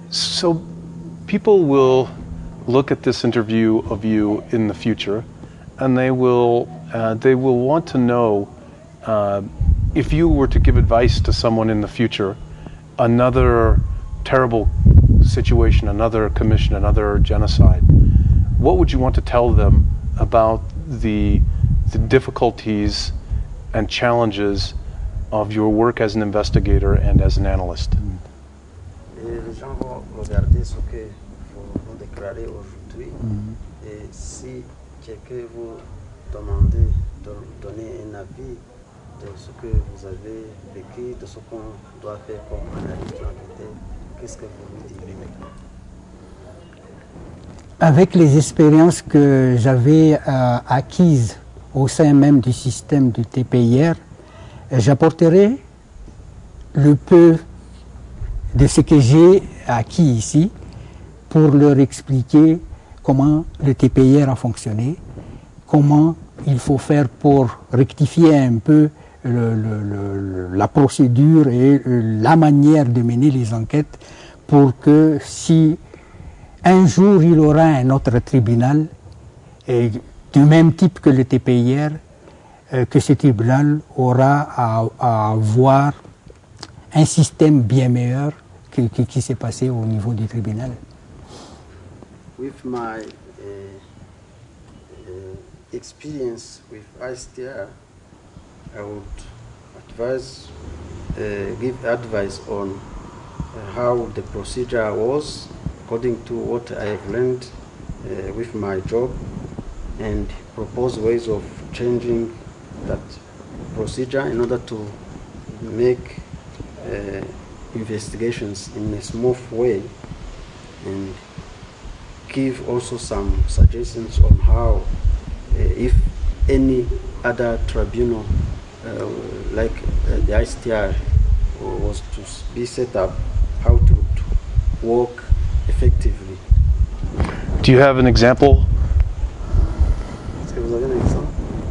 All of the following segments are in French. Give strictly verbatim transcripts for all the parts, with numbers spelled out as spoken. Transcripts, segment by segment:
So people will look at this interview of you in the future, and they will uh, they will want to know uh, if you were to give advice to someone in the future, another terrible situation, another commission, another genocide, what would you want to tell them about the the difficulties and challenges of your work as an investigator and as an analyst? Et les gens vont regarder ce que vous, vous déclarez aujourd'hui. Mm-hmm. Et si quelqu'un vous demande de donner un avis de ce que vous avez vécu, de ce qu'on doit faire comme analyse d'enquête, qu'est-ce que vous lui direz? Avec les expériences que j'avais euh, acquises au sein même du système du T P I R, j'apporterai le peu de ce que j'ai acquis ici pour leur expliquer comment le T P I R a fonctionné, comment il faut faire pour rectifier un peu le, le, le, la procédure et la manière de mener les enquêtes pour que si un jour il y aura un autre tribunal et du même type que le T P I R, euh, que ce tribunal aura à, à avoir un système bien meilleur que, que, qui s'est passé au niveau du tribunal. With my uh, uh, experience with I C T R, I would advise, uh, give advice on uh, how the procedure was according to what I have learned uh, with my job, and propose ways of changing that procedure in order to make uh, investigations in a smooth way, and give also some suggestions on how, uh, if any other tribunal uh, like uh, the I C T R was to be set up, how to, to work effectively. Do you have an example? Est-ce que vous avez un exemple?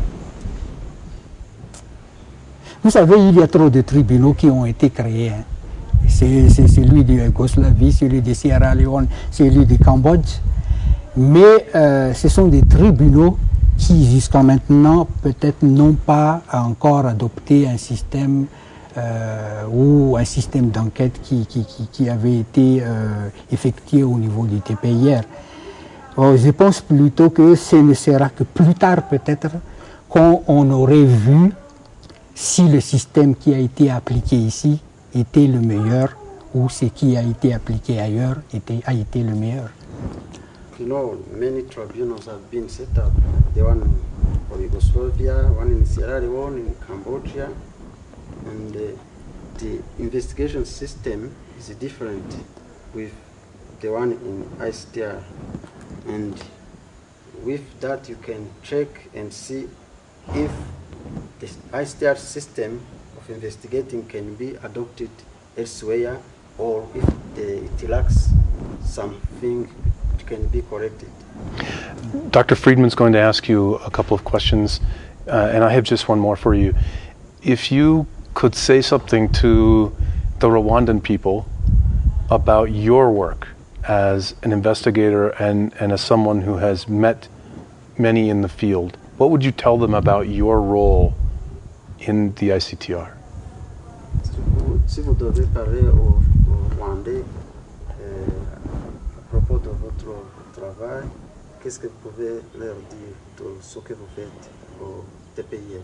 Vous savez, il y a trop de tribunaux qui ont été créés. Hein. C'est celui de Yougoslavie, celui de Sierra Leone, celui du Cambodge. Mais euh, ce sont des tribunaux qui, jusqu'à maintenant, peut-être n'ont pas encore adopté un système euh, ou un système d'enquête qui, qui, qui, qui avait été euh, effectué au niveau du T P I R. Alors, je pense plutôt que ce ne sera que plus tard, peut-être, qu'on aurait vu si le système qui a été appliqué ici était le meilleur ou ce qui a été appliqué ailleurs était, a été le meilleur. You know, many tribunals have been set up. The one for Yugoslavia, one in Sierra Leone, in Cambodia, and uh, the investigation system is different with the one in I C T R. And with that, you can check and see if the I C T R system of investigating can be adopted elsewhere, or if the, it lacks something which can be corrected. Doctor Friedman's going to ask you a couple of questions, uh, and I have just one more for you. If you could say something to the Rwandan people about your work as an investigator and, and as someone who has met many in the field, what would you tell them about your role in the I C T R? Si vous devez parler aux, aux Rwandais euh, à propos de votre travail, qu'est-ce que vous pouvez leur dire de ce que vous faites au T P I R?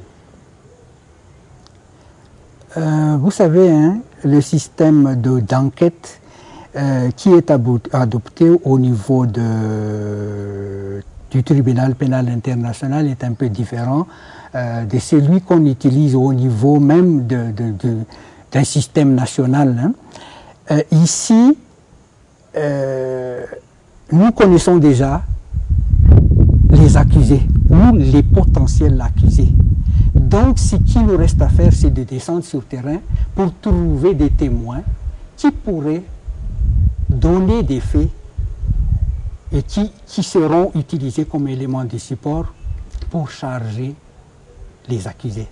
Euh, vous savez, hein, le système d'enquête euh, qui est adopté au niveau de, du tribunal pénal international est un peu différent euh, de celui qu'on utilise au niveau même de, de, de, d'un système national. Hein. Euh, ici, euh, nous connaissons déjà les accusés ou les potentiels accusés. Donc, ce qui nous reste à faire, c'est de descendre sur le terrain pour trouver des témoins qui pourraient donner des faits et qui, qui seront utilisés comme éléments de support pour charger les accusés.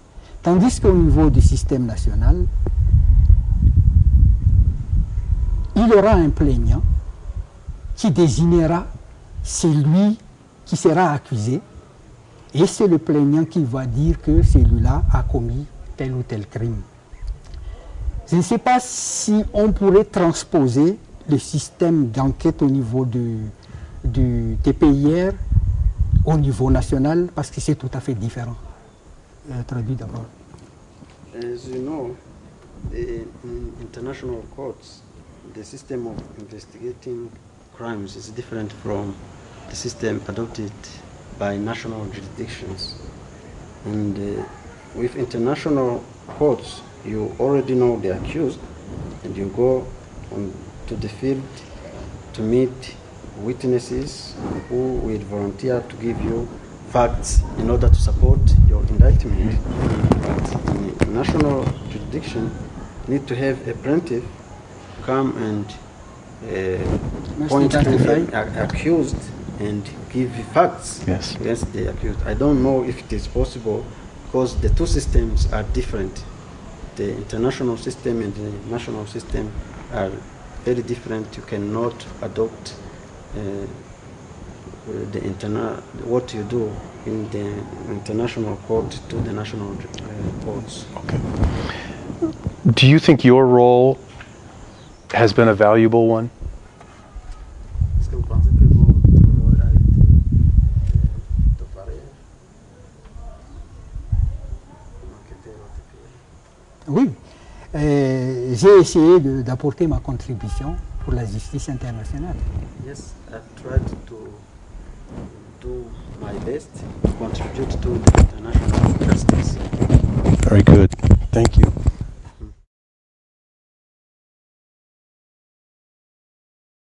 Tandis qu'au niveau du système national, il y aura un plaignant qui désignera celui qui sera accusé, et c'est le plaignant qui va dire que celui-là a commis tel ou tel crime. Je ne sais pas si on pourrait transposer le système d'enquête au niveau du, du T P I R au niveau national, parce que c'est tout à fait différent. Euh, traduit d'abord. As you know, in international courts, the system of investigating crimes is different from the system adopted by national jurisdictions. And uh, with international courts, you already know the accused, and you go on to the field to meet witnesses who will volunteer to give you facts in order to support your indictment. But in national jurisdiction, you need to have a plaintiff come and uh, point to the accused and give facts Yes. against the accused. I don't know if it is possible because the two systems are different. The international system and the national system are very different. You cannot adopt uh, the interna what you do in the international court to the national uh, courts. Okay. Do you think your role has been a valuable one? Est-ce que vous pensez que votre rôle a été de pareil comme enquêteur au T P I R? Oui, euh, j'ai essayé d'apporter ma contribution pour la justice internationale. Yes, I've tried to do my best to contribute to the international justice. Very good. Thank you.